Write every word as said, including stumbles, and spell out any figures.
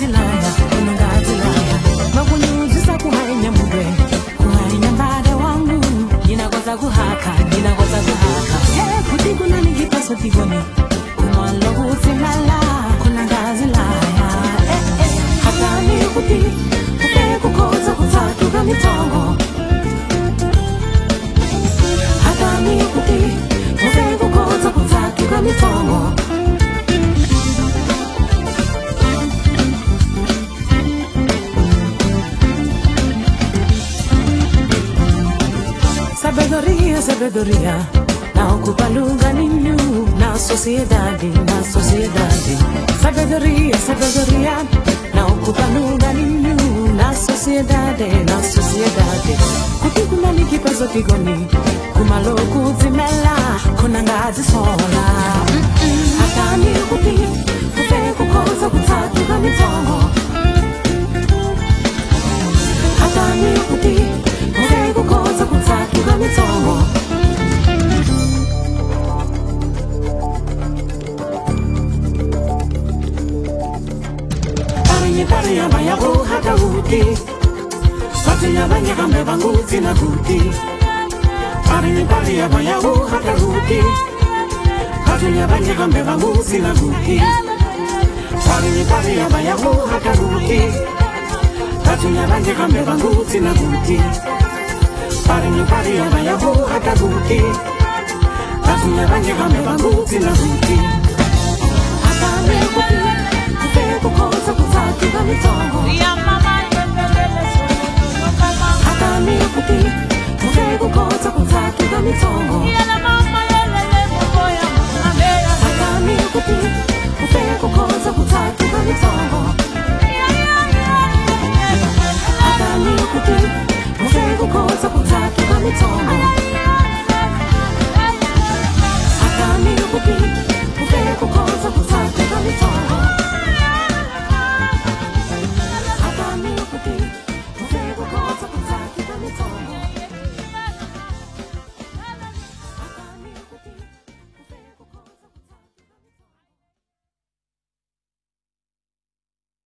laya, kunangazi laya. Makunyuzi sa kuhanya mwe, kuhanya mbade wangu. Ninakosa kuhaka, ninakosa kuhaka. Hey, kuti kuna nikipa soti goni, kumalo kusimala, kunangazi laya. Eh eh, hata ni kuti, kupe kukoza kutatu kamitongo. Hata ni kuti, kupe kukoza kutatu kamitongo. Sabedoria, sabedoria, na ocupa lugar nenhum na sociedade, na sociedade. Sabedoria, sabedoria, na ocupa lugar nenhum na sociedade, na sociedade. Kuti kuna niki paso kigoni, kuma loku zimela, kuna ngazi sola. Hata ni kuti, kupe kukoza kutatu kamitongo. Hata ni kuti, kupe kukoza kutatu kamitongo. Pari pari abaya bu hata uti, pati abaya kambe banguti na guti. Pari pari abaya bu hata uti, pati abaya kambe banguti na guti. Pari pari abaya bu hata uti, pati abaya kambe banguti na guti. Pari pari abaya bu hata uti, pati abaya kambe banguti na guti. Hata me kuti, kupe kukosa kutatu kamitongo.